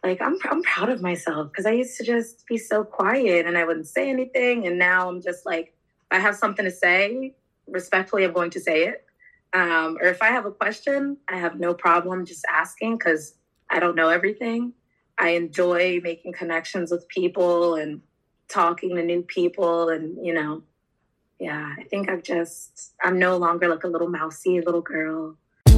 like I'm proud of myself because I used to just be so quiet and I wouldn't say anything. And now I'm just like, I have something to say, respectfully, I'm going to say it. Or if I have a question, I have no problem just asking because I don't know everything. I enjoy making connections with people and talking to new people. And, yeah, I think I'm no longer like a little mousy little girl.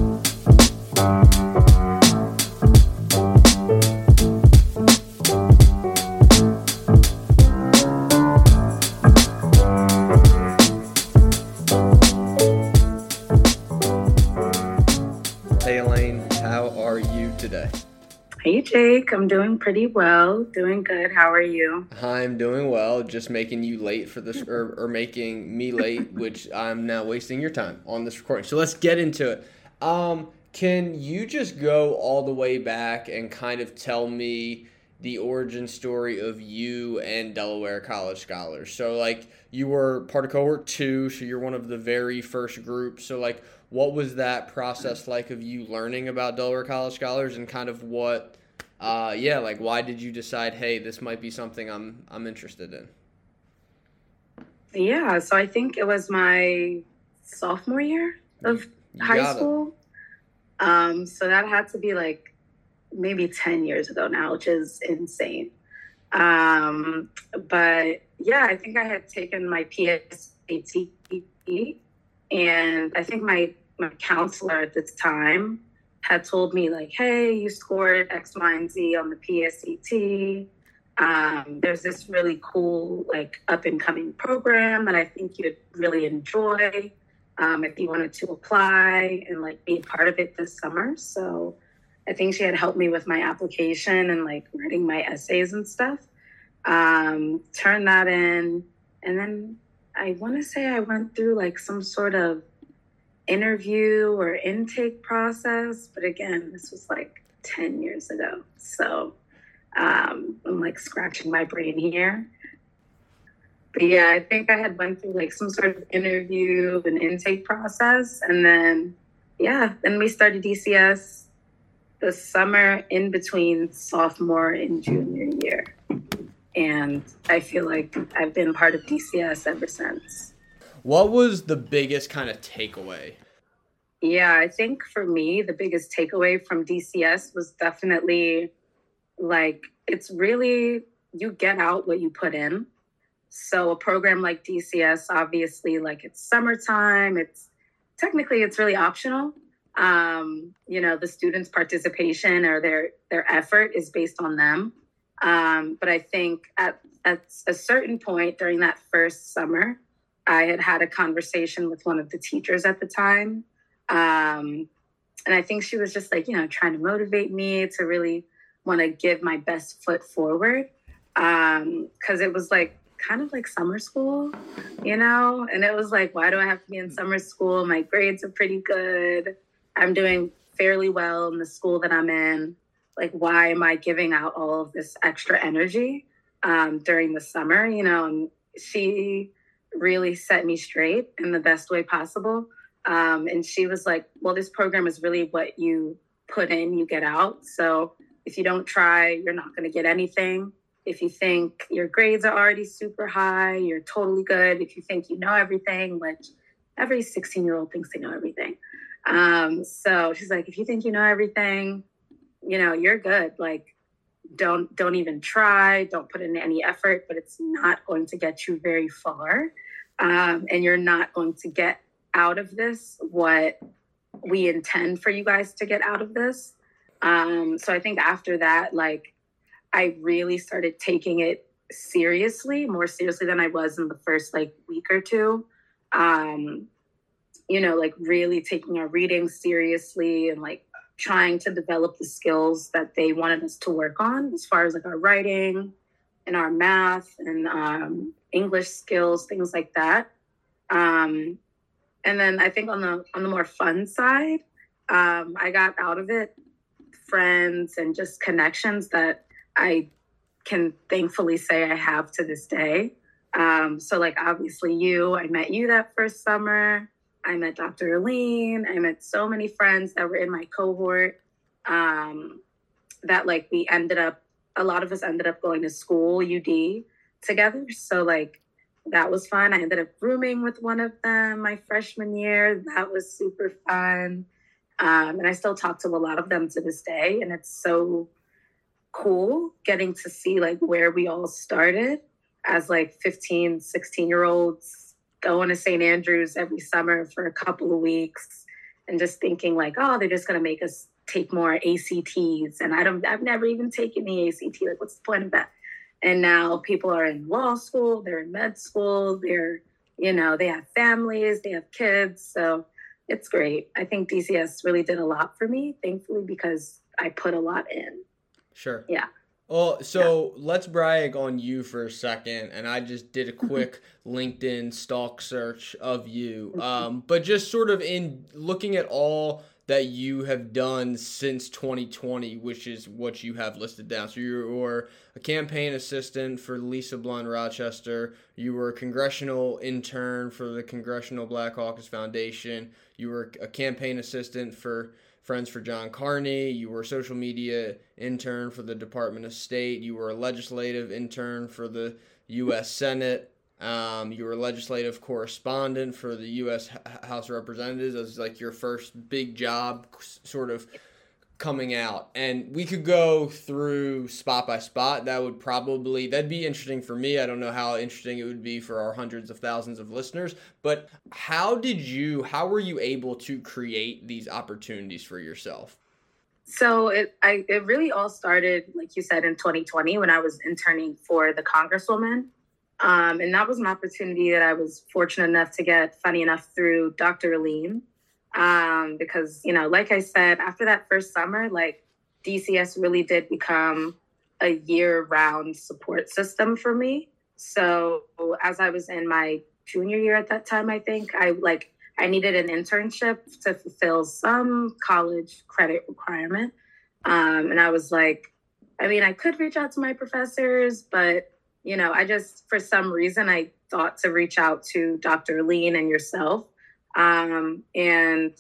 Hey Elaine, how are you today? Hey Jake, I'm doing pretty well, doing good. How are you? I'm doing well, just making you late for this, or making me late, which I'm now wasting your time on this recording. So let's get into it. Can you just go all the way back and kind of tell me the origin story of you and Delaware College Scholars? So like you were part of cohort 2, so you're one of the very first group. So like what was that process like of you learning about Delaware College Scholars and kind of what like why did you decide, hey, this might be something I'm interested in? Yeah, so I think it was my sophomore year of You high got it. school. So that had to be like maybe 10 years ago now, which is insane. But yeah, I think I had taken my PSAT, and I think my counselor at the time had told me like, hey, you scored X, Y, and Z on the PSAT. There's this really cool like up and coming program that I think you'd really enjoy if you wanted to apply and like be part of it this summer. So I think she had helped me with my application and like writing my essays and stuff. Turned that in, and then I want to say I went through like some sort of interview or intake process, but again, this was like 10 years ago. So I'm like scratching my brain here. But yeah, I think I had went through like some sort of interview and intake process. And then, yeah, then we started DCS the summer in between sophomore and junior year. And I feel like I've been part of DCS ever since. What was the biggest kind of takeaway? Yeah, I think for me, the biggest takeaway from DCS was definitely like, it's really, you get out what you put in. So a program like DCS, obviously, like it's summertime, it's really optional. The students' participation or their effort is based on them. But I think at a certain point during that first summer, I had a conversation with one of the teachers at the time. And I think she was just like, trying to motivate me to really want to give my best foot forward. Because it was like kind of like summer school, and it was like, why do I have to be in summer school? My grades are pretty good. I'm doing fairly well in the school that I'm in. Like, why am I giving out all of this extra energy during the summer? And she really set me straight in the best way possible. And she was like, well, this program is really what you put in, you get out. So if you don't try, you're not going to get anything. If you think your grades are already super high, you're totally good. If you think you know everything, which every 16-year-old thinks they know everything. So she's like, if you think you know everything, you're good. Like, don't even try. Don't put in any effort, but it's not going to get you very far. And you're not going to get out of this what we intend for you guys to get out of this. So I think after that, like, I really started taking it seriously, more seriously than I was in the first like week or two. Like really taking our reading seriously and like trying to develop the skills that they wanted us to work on as far as like our writing and our math and English skills, things like that. And then I think on the more fun side, I got out of it friends and just connections that I can thankfully say I have to this day. So like obviously I met you that first summer. I met Dr. Aline. I met so many friends that were in my cohort. that like a lot of us ended up going to school, UD, together. So like that was fun. I ended up rooming with one of them my freshman year. That was super fun. And I still talk to a lot of them to this day. And it's so cool getting to see like where we all started as like 15, 16-year-olds going to St. Andrews every summer for a couple of weeks and just thinking like, oh, they're just going to make us take more ACTs. And I've never even taken the ACT. Like, what's the point of that? And now people are in law school, they're in med school, they have families, they have kids. So it's great. I think DCS really did a lot for me, thankfully, because I put a lot in. Sure. Yeah. Well, so let's brag on you for a second. And I just did a quick LinkedIn stalk search of you. But just sort of in looking at all that you have done since 2020, which is what you have listed down. So you were a campaign assistant for Lisa Blunt Rochester. You were a congressional intern for the Congressional Black Caucus Foundation. You were a campaign assistant for Friends for John Carney. You were a social media intern for the Department of State. You were a legislative intern for the U.S. Senate. You were a legislative correspondent for the U.S. House of Representatives. That was like your first big job sort of coming out. And we could go through spot by spot. That'd be interesting for me. I don't know how interesting it would be for our hundreds of thousands of listeners. But how were you able to create these opportunities for yourself? So it really all started, like you said, in 2020 when I was interning for the Congresswoman. And that was an opportunity that I was fortunate enough to get, funny enough, through Dr. Aline. Because, like I said, after that first summer, like DCS really did become a year-round support system for me. So as I was in my junior year at that time, I think, I needed an internship to fulfill some college credit requirement. And I was like, I could reach out to my professors, but I just, for some reason, I thought to reach out to Dr. Aline and yourself. And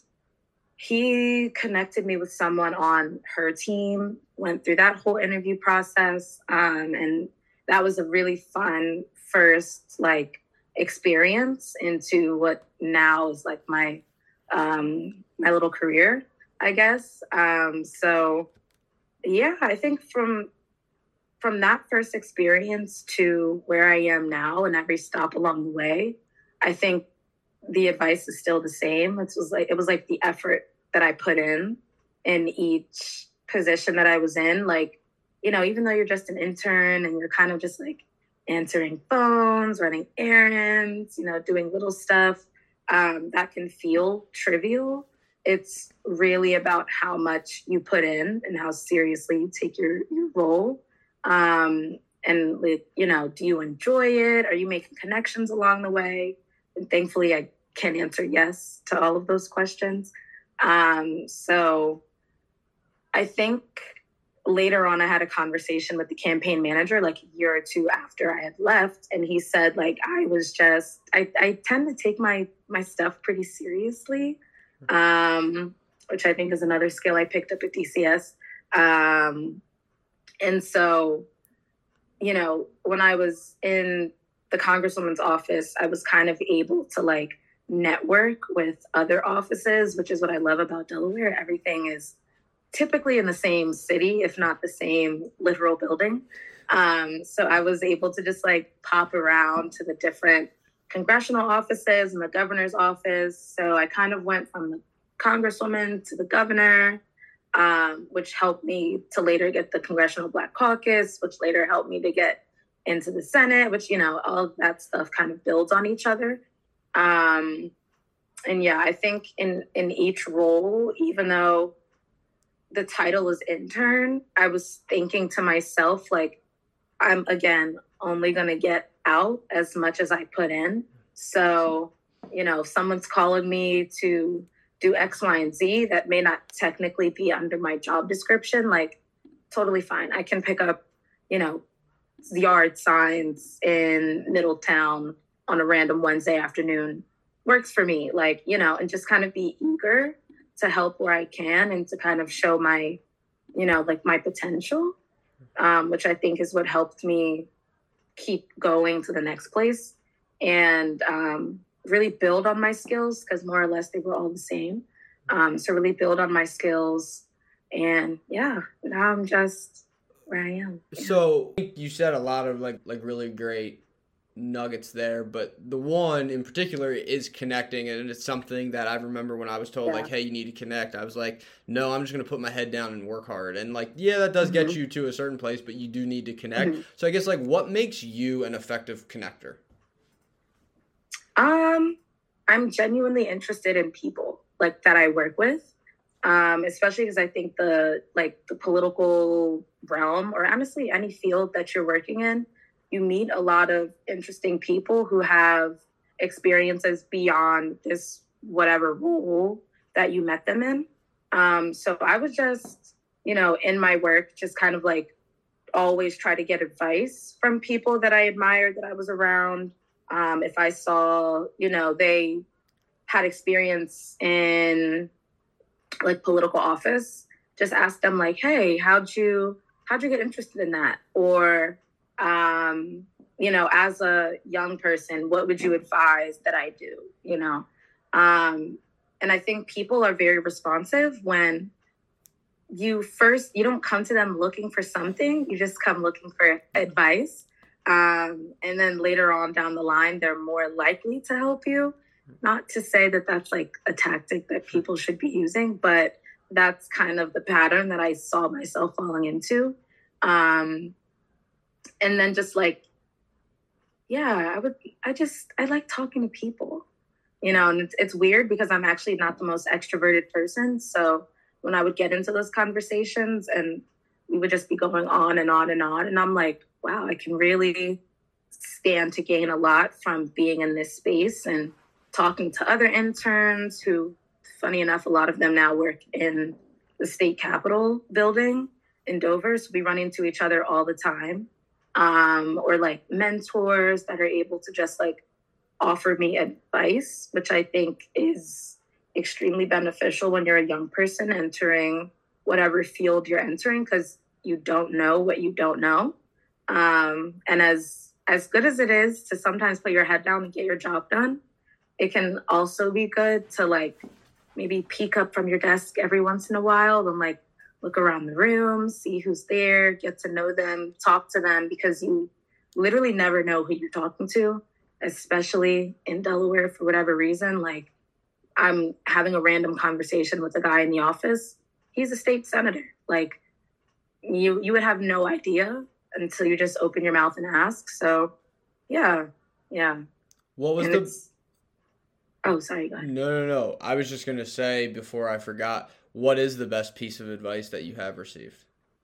he connected me with someone on her team, went through that whole interview process. And that was a really fun first, experience into what now is like my little career, I guess. So yeah, I think from that first experience to where I am now and every stop along the way, I think the advice is still the same. It was like the effort that I put in each position that I was in. Like, even though you're just an intern and you're kind of just like answering phones, running errands, doing little stuff that can feel trivial. It's really about how much you put in and how seriously you take your role. And do you enjoy it? Are you making connections along the way? And thankfully I can answer yes to all of those questions. So I think later on I had a conversation with the campaign manager, like a year or two after I had left. And he said, I tend to take my stuff pretty seriously, which I think is another skill I picked up at DCS. And so, when I was in the Congresswoman's office, I was kind of able to network with other offices, which is what I love about Delaware. Everything is typically in the same city, if not the same literal building. So I was able to just pop around to the different congressional offices and the governor's office. So I kind of went from the Congresswoman to the governor, which helped me to later get the Congressional Black Caucus, which later helped me to get into the Senate, which, all of that stuff kind of builds on each other. And yeah, I think in each role, even though the title is intern, I was thinking to myself, I'm, again, only going to get out as much as I put in. So, if someone's calling me to do X, Y, and Z, that may not technically be under my job description, totally fine. I can pick up, yard signs in Middletown on a random Wednesday afternoon. Works for me, and just kind of be eager to help where I can and to kind of show my, like my potential, which I think is what helped me keep going to the next place and really build on my skills, because more or less they were all the same. So really build on my skills, and yeah, now I'm just where I am. Yeah. So you said a lot of like really great nuggets there, but the one in particular is connecting, and it's something that I remember when I was told like, hey, you need to connect. I was like, no, I'm just gonna put my head down and work hard. And like, yeah, that does get you to a certain place, but you do need to connect. So I guess like, what makes you an effective connector? I'm genuinely interested in people like that I work with. Especially because I think the political realm, or honestly any field that you're working in, you meet a lot of interesting people who have experiences beyond this whatever role that you met them in. So I was just, in my work, just kind of like always try to get advice from people that I admired, that I was around. If I saw, they had experience in like political office, just ask them like, hey, how'd you get interested in that? Or, as a young person, what would you advise that I do? And I think people are very responsive when you don't come to them looking for something, you just come looking for advice. And then later on down the line, they're more likely to help you. Not to say that that's like a tactic that people should be using, but that's kind of the pattern that I saw myself falling into. And then just like, yeah, I like talking to people, and it's weird because I'm actually not the most extroverted person. So when I would get into those conversations and we would just be going on and on and on, and I'm like, wow, I can really stand to gain a lot from being in this space and talking to other interns who, funny enough, a lot of them now work in the state capitol building in Dover. So we run into each other all the time. Or like mentors that are able to just like offer me advice, which I think is extremely beneficial when you're a young person entering whatever field you're entering, because you don't know what you don't know. And as good as it is to sometimes put your head down and get your job done, it can also be good to like maybe peek up from your desk every once in a while and like look around the room, see who's there, get to know them, talk to them, because you literally never know who you're talking to, especially in Delaware for whatever reason. Like, I'm having a random conversation with a guy in the office. He's a state senator. Like, you would have no idea until you just open your mouth and ask. So, yeah. What was Oh, sorry, go ahead. No. I was just going to say before I forgot, what is the best piece of advice that you have received?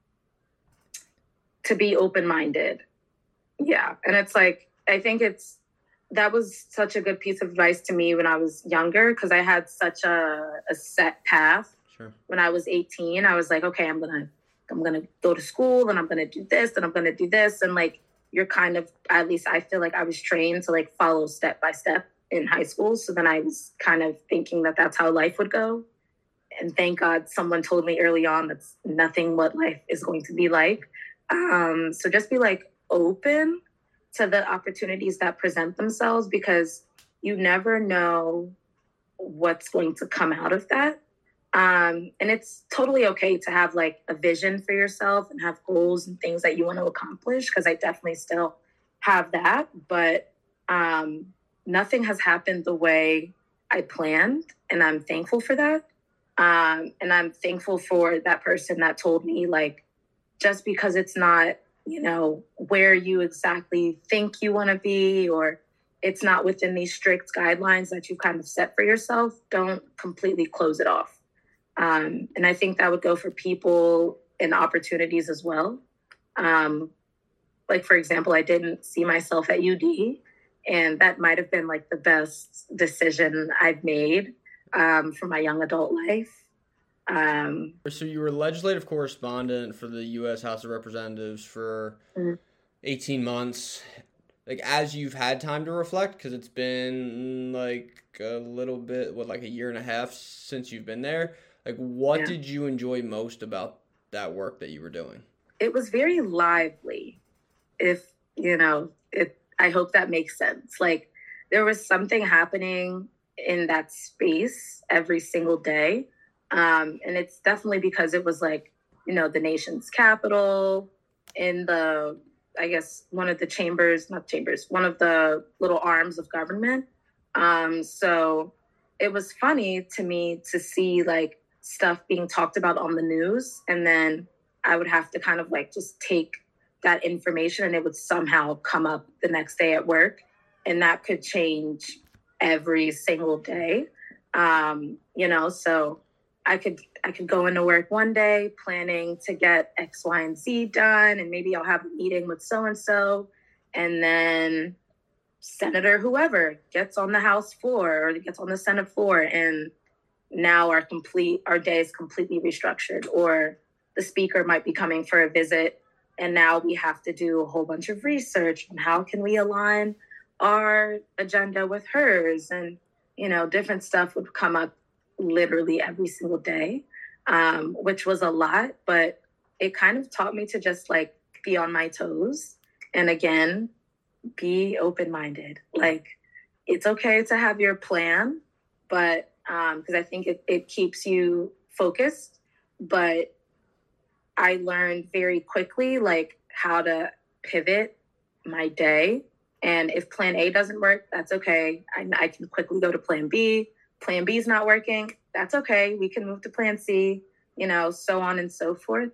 To be open-minded. Yeah. And it's like, I think that was such a good piece of advice to me when I was younger, because I had such a set path. Sure. When I was 18, I was like, okay, I'm going to go to school and I'm going to do this and I'm going to do this. And like, you're kind of, at least I feel like I was trained to like follow step by step in high school. So then I was kind of thinking that that's how life would go. And thank God someone told me early on that's nothing what life is going to be like. So just be like open to the opportunities that present themselves, because you never know what's going to come out of that. And it's totally okay to have like a vision for yourself and have goals and things that you want to accomplish, because I definitely still have that. But nothing has happened the way I planned, and I'm thankful for that. And I'm thankful for that person that told me, like, just because it's not, where you exactly think you want to be, or it's not within these strict guidelines that you kind of set for yourself, don't completely close it off. And I think that would go for people and opportunities as well. Like, for example, I didn't see myself at UD, and that might have been like the best decision I've made for my young adult life. So you were legislative correspondent for the U.S. House of Representatives for 18 months. Like, as you've had time to reflect, because it's been like a little bit, like a year and a half since you've been there, like what did you enjoy most about that work that you were doing? It was very lively. If, I hope that makes sense. Like, there was something happening in that space every single day. And it's definitely because it was like, the nation's capital in the, I guess, one of the chambers, not chambers, one of the little arms of government. So it was funny to me to see like stuff being talked about on the news. And then I would have to kind of like just take that information and it would somehow come up the next day at work. And that could change every single day. So I could go into work one day planning to get X, Y, and Z done, and maybe I'll have a meeting with so and so, and then Senator whoever gets on the House floor or gets on the Senate floor, and now our day is completely restructured, or the speaker might be coming for a visit, and now we have to do a whole bunch of research on how can we align our agenda with hers, and different stuff would come up literally every single day, which was a lot, but it kind of taught me to just like be on my toes and again be open-minded. Like, it's okay to have your plan, but because I think it keeps you focused, but I learned very quickly like how to pivot my day. And if plan A doesn't work, that's okay. I can quickly go to plan B. Plan B is not working. That's okay. We can move to plan C, so on and so forth.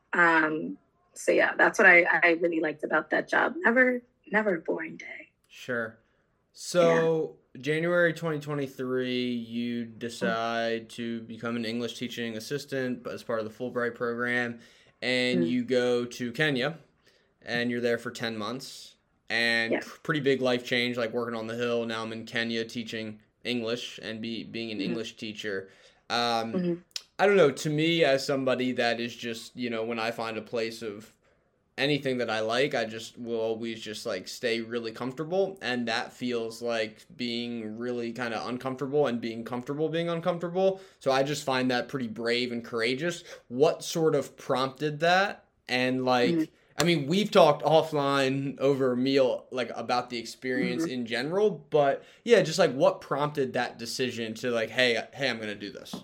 So yeah, that's what I really liked about that job. Never a boring day. Sure. So yeah. January 2023, you decide to become an English teaching assistant as part of the Fulbright program, and you go to Kenya, and you're there for 10 months. And pretty big life change, like working on the Hill. Now I'm in Kenya teaching English and being an English teacher. I don't know, to me as somebody that is just, when I find a place of anything that I like, I just will always just like stay really comfortable. And that feels like being really kind of uncomfortable and being comfortable being uncomfortable. So I just find that pretty brave and courageous. What sort of prompted that? And like, I mean, we've talked offline over a meal, like, about the experience in general, but yeah, just like what prompted that decision to like, hey, I'm going to do this?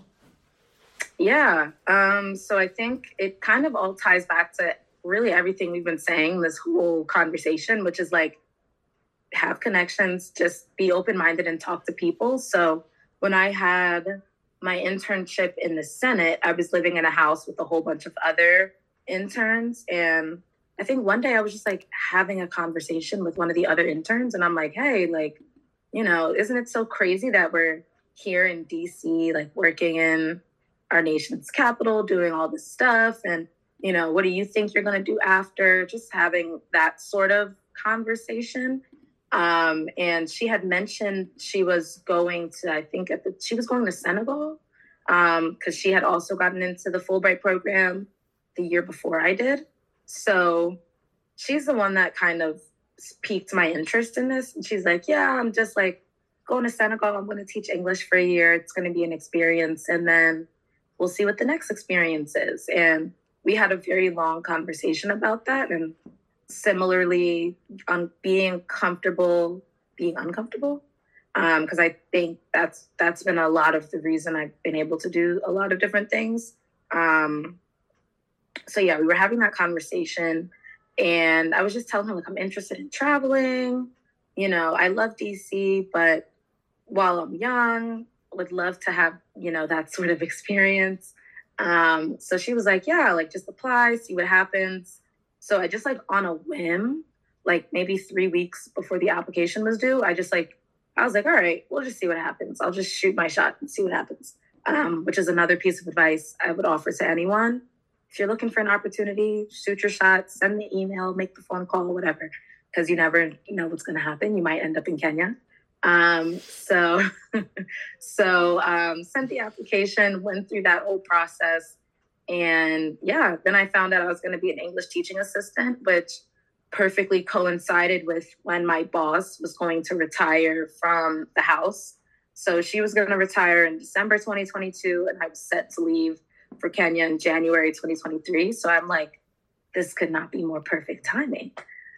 Yeah. So I think it kind of all ties back to really everything we've been saying this whole conversation, which is like, have connections, just be open-minded and talk to people. So when I had my internship in the Senate, I was living in a house with a whole bunch of other interns, and I think one day I was just like having a conversation with one of the other interns, and I'm like, hey, like, isn't it so crazy that we're here in DC, like working in our nation's capital, doing all this stuff? And, what do you think you're going to do after? Just having that sort of conversation. And she had mentioned she was going to, she was going to Senegal, because she had also gotten into the Fulbright program the year before I did. So she's the one that kind of piqued my interest in this. And she's like, yeah, I'm just like going to Senegal. I'm going to teach English for a year. It's going to be an experience. And then we'll see what the next experience is. And we had a very long conversation about that. And similarly, on being comfortable, being uncomfortable. Because I think that's been a lot of the reason I've been able to do a lot of different things. So yeah, we were having that conversation, and I was just telling her, like, I'm interested in traveling. I love DC, but while I'm young, would love to have, that sort of experience. So she was like, yeah, like just apply, see what happens. So I just like on a whim, like maybe 3 weeks before the application was due, I was like, all right, we'll just see what happens. I'll just shoot my shot and see what happens. Which is another piece of advice I would offer to anyone. If you're looking for an opportunity, shoot your shot, send the email, make the phone call, whatever, because you never know what's going to happen. You might end up in Kenya. So sent the application, went through that whole process. And yeah, then I found out I was going to be an English teaching assistant, which perfectly coincided with when my boss was going to retire from the house. So she was going to retire in December 2022, and I was set to leave for Kenya in January 2023. So I'm like, this could not be more perfect timing.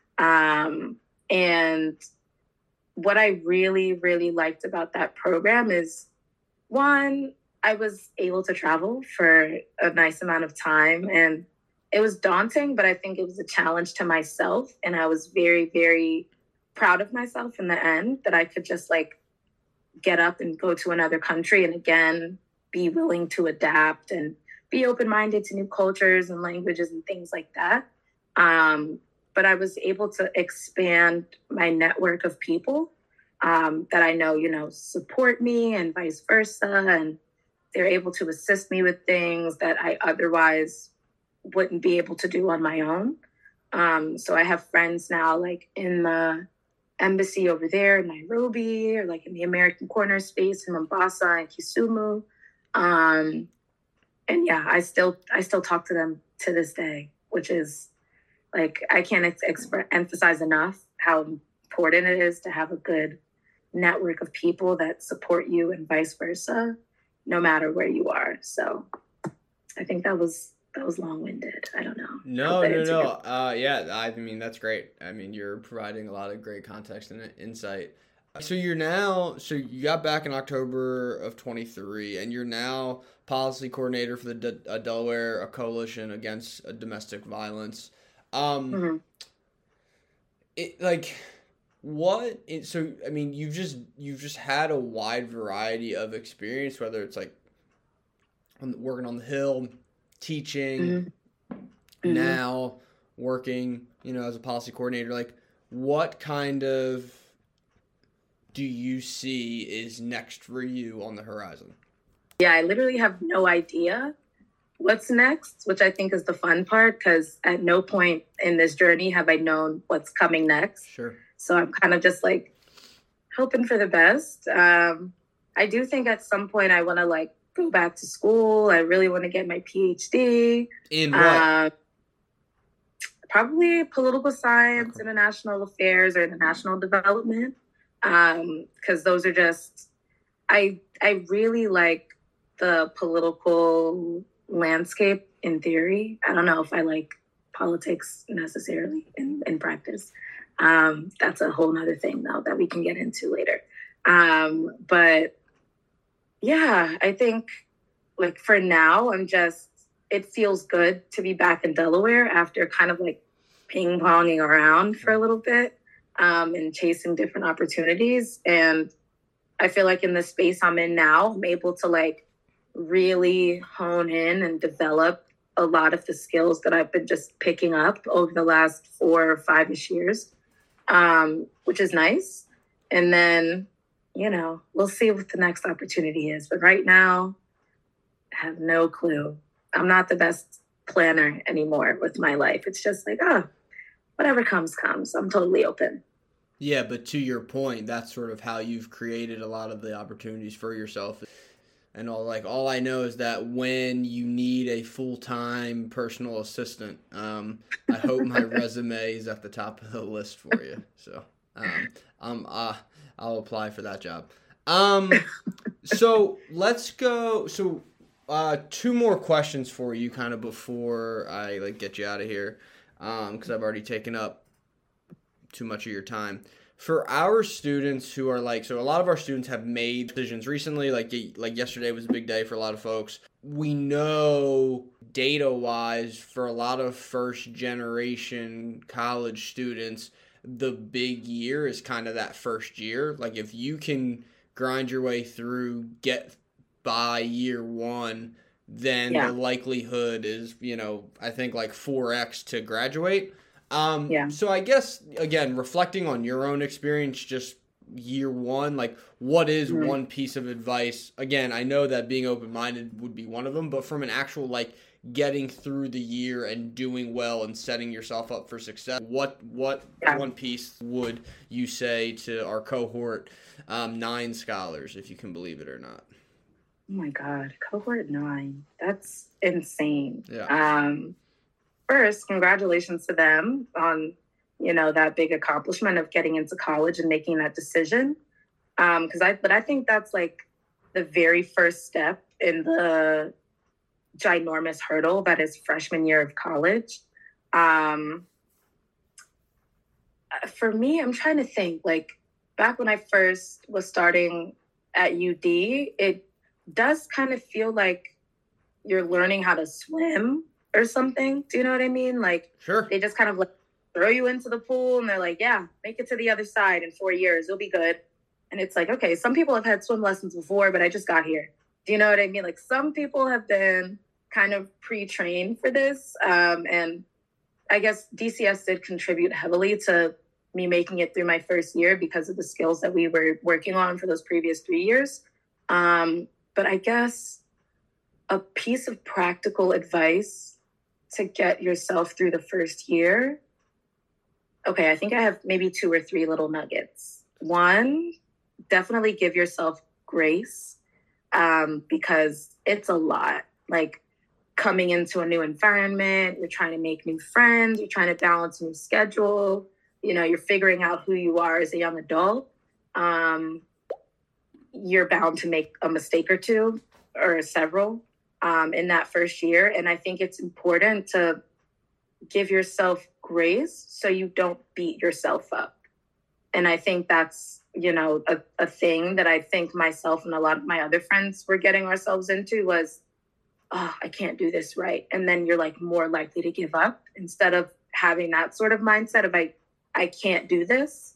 And what I really, really liked about that program is, one, I was able to travel for a nice amount of time, and it was daunting, but I think it was a challenge to myself. And I was very, very proud of myself in the end that I could just like get up and go to another country and again, be willing to adapt and be open-minded to new cultures and languages and things like that. But I was able to expand my network of people that I know, support me and vice versa. And they're able to assist me with things that I otherwise wouldn't be able to do on my own. So I have friends now, like in the embassy over there in Nairobi, or like in the American Corner space in Mombasa and Kisumu. And yeah, I still talk to them to this day, which is like, I can't emphasize enough how important it is to have a good network of people that support you and vice versa, no matter where you are. So I think that was long-winded. I don't know. No. Yeah, I mean, that's great. I mean, you're providing a lot of great context and insight. So you got back in October of 23, and you're now policy coordinator for the Delaware Coalition Against Domestic Violence. Mm-hmm. So I mean, you've just had a wide variety of experience, whether it's like working on the Hill, teaching, Mm-hmm. now working, as a policy coordinator. Like, what kind of do you see is next for you on the horizon? Yeah, I literally have no idea what's next, which I think is the fun part, because at no point in this journey have I known what's coming next. Sure. So I'm kind of just like hoping for the best. I do think at some point I want to like go back to school. I really want to get my PhD. In what? Probably political science, international affairs, or international development. Because those are just, I really like the political landscape in theory. I don't know if I like politics necessarily in practice. That's a whole nother thing though that we can get into later. But yeah, I think like for now, it feels good to be back in Delaware after kind of like ping-ponging around for a little bit, and chasing different opportunities. And I feel like in the space I'm in now, I'm able to like really hone in and develop a lot of the skills that I've been just picking up over the last 4 or 5-ish years, which is nice. And then, we'll see what the next opportunity is. But right now, I have no clue. I'm not the best planner anymore with my life. It's just like, whatever comes. I'm totally open. Yeah, but to your point, that's sort of how you've created a lot of the opportunities for yourself. And all I know is that when you need a full-time personal assistant, I hope my resume is at the top of the list for you. So I'll apply for that job. So let's go. So 2 more questions for you kind of before I get you out of here, because I've already taken up too much of your time. For our students who are so a lot of our students have made decisions recently, like yesterday was a big day for a lot of folks. We know data-wise for a lot of first-generation college students, the big year is kind of that first year. Like if you can grind your way through, get by year 1, then the likelihood is, I think like 4x to graduate. So I guess, again, reflecting on your own experience, just year 1, what is one piece of advice? Again, I know that being open-minded would be one of them, but from an actual, getting through the year and doing well and setting yourself up for success, what one piece would you say to our cohort 9 scholars, if you can believe it or not? Oh my God, cohort 9. That's insane. Yeah. First, congratulations to them on, that big accomplishment of getting into college and making that decision. But I think that's the very first step in the ginormous hurdle that is freshman year of college. Um, for me, I'm trying to think, like, back when I first was starting at UD, it does kind of feel like you're learning how to swim or something. Do you know what I mean? Like, Sure. they just kind of like throw you into the pool and they're like, yeah, make it to the other side in 4 years. You'll be good. And it's like, okay, some people have had swim lessons before, but I just got here. Do you know what I mean? Like, some people have been kind of pre-trained for this. And I guess DCS did contribute heavily to me making it through my first year because of the skills that we were working on for those previous 3 years. But I guess a piece of practical advice to get yourself through the first year. Okay, I think I have maybe 2 or 3 little nuggets. One, definitely give yourself grace, because it's a lot. Like, coming into a new environment, you're trying to make new friends, you're trying to balance a new schedule, you're figuring out who you are as a young adult. You're bound to make a mistake or two or several in that first year. And I think it's important to give yourself grace so you don't beat yourself up. And I think that's, a thing that I think myself and a lot of my other friends were getting ourselves into was, oh, I can't do this right. And then you're like more likely to give up instead of having that sort of mindset of I can't do this.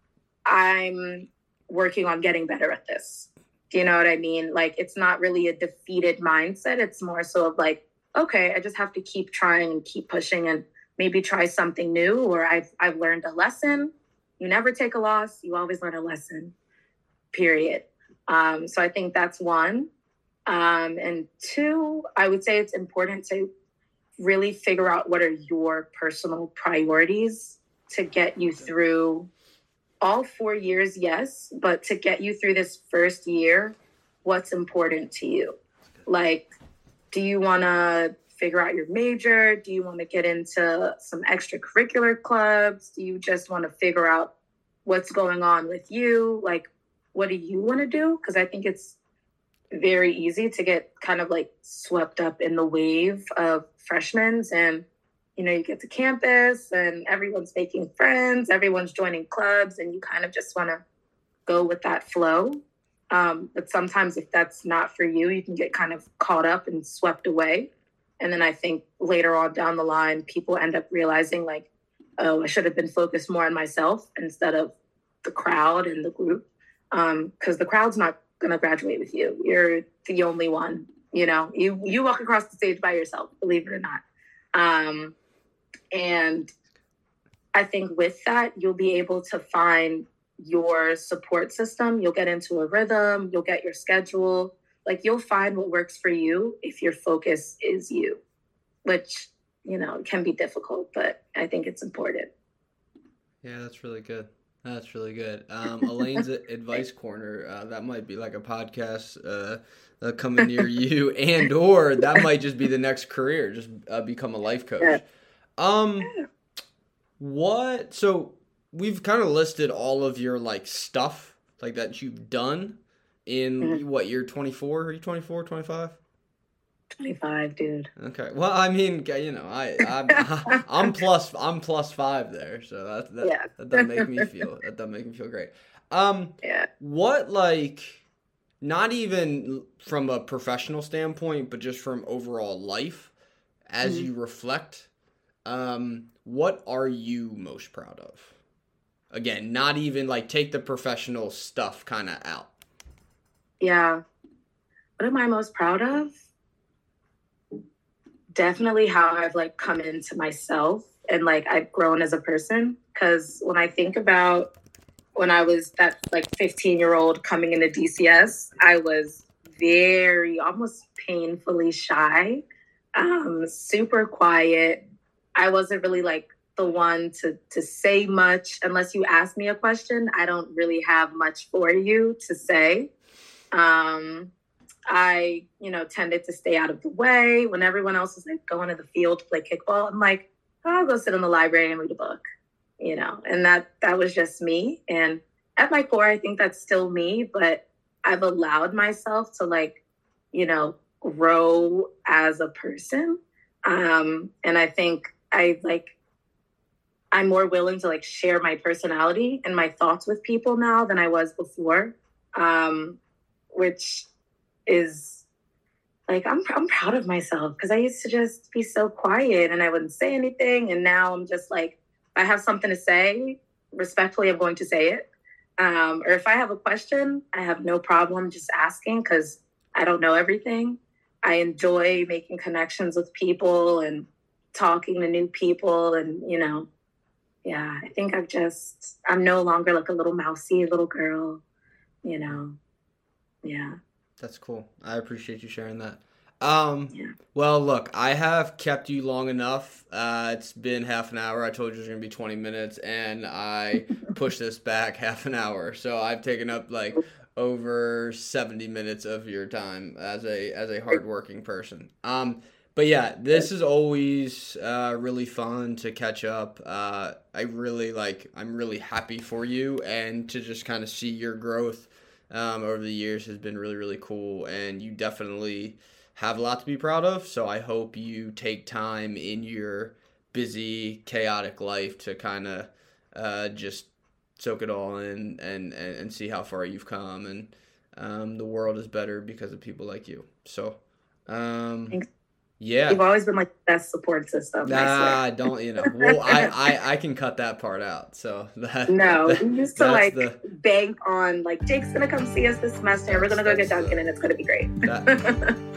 I'm working on getting better at this. Do you know what I mean? Like, it's not really a defeated mindset. It's more so of like, okay, I just have to keep trying and keep pushing and maybe try something new, or I've learned a lesson. You never take a loss. You always learn a lesson, period. So I think that's one. And two, I would say it's important to really figure out what are your personal priorities to get you through all 4 years, yes, but to get you through this first year, what's important to you? Like, do you want to figure out your major? Do you want to get into some extracurricular clubs? Do you just want to figure out what's going on with you? Like, what do you want to do? Because I think it's very easy to get kind of like swept up in the wave of freshmen, and you get to campus and everyone's making friends, everyone's joining clubs, and you kind of just want to go with that flow. But sometimes if that's not for you, you can get kind of caught up and swept away. And then I think later on down the line, people end up realizing like, oh, I should have been focused more on myself instead of the crowd and the group. Because the crowd's not going to graduate with you. You're the only one, you walk across the stage by yourself, believe it or not. And I think with that, you'll be able to find your support system. You'll get into a rhythm. You'll get your schedule. Like, you'll find what works for you if your focus is you, which, can be difficult, but I think it's important. Yeah, that's really good. That's really good. Elaine's Advice Corner, that might be like a podcast coming near you, and or that might just be the next career, just become a life coach. So we've kind of listed all of your like stuff like that you've done in what, year 24? Are you 24, 25? 25, dude. Okay. Well, I mean, I'm plus 5 there, so that doesn't make me feel great. What, like, not even from a professional standpoint, but just from overall life, as you reflect, what are you most proud of? Again, not even like take the professional stuff kind of out. Yeah. What am I most proud of? Definitely how I've like come into myself and like I've grown as a person. Because when I think about when I was that like 15-year-old coming into DCS, I was very almost painfully shy, super quiet. I wasn't really like the one to say much unless you ask me a question. I don't really have much for you to say. I, tended to stay out of the way when everyone else was like going to the field to play kickball. I'm like, I'll go sit in the library and read a book, and that was just me. And at my core, I think that's still me, but I've allowed myself to like, grow as a person. And I think I'm more willing to like share my personality and my thoughts with people now than I was before, which is like, I'm proud of myself because I used to just be so quiet and I wouldn't say anything. And now I'm just like, I have something to say, respectfully, I'm going to say it. Or if I have a question, I have no problem just asking because I don't know everything. I enjoy making connections with people and talking to new people. And, you know, yeah, I think I'm no longer like a little mousy little girl, you know. Yeah. That's cool. I appreciate you sharing that. Yeah. Well, look, I have kept you long enough. It's been half an hour. I told you it was going to be 20 minutes, and I pushed this back half an hour. So I've taken up like over 70 minutes of your time as a hardworking person. But yeah, this is always really fun to catch up. I'm really happy for you, and to just kind of see your growth over the years has been really, really cool, and you definitely have a lot to be proud of. So I hope you take time in your busy, chaotic life to kind of just soak it all in and see how far you've come. And the world is better because of people like you. So, Thanks. yeah. You've always been like the best support system. Nah, don't, well, I can cut that part out. So we used to like bank on like, Jake's going to come see us this semester. We're going to go get Dunkin' and it's going to be great.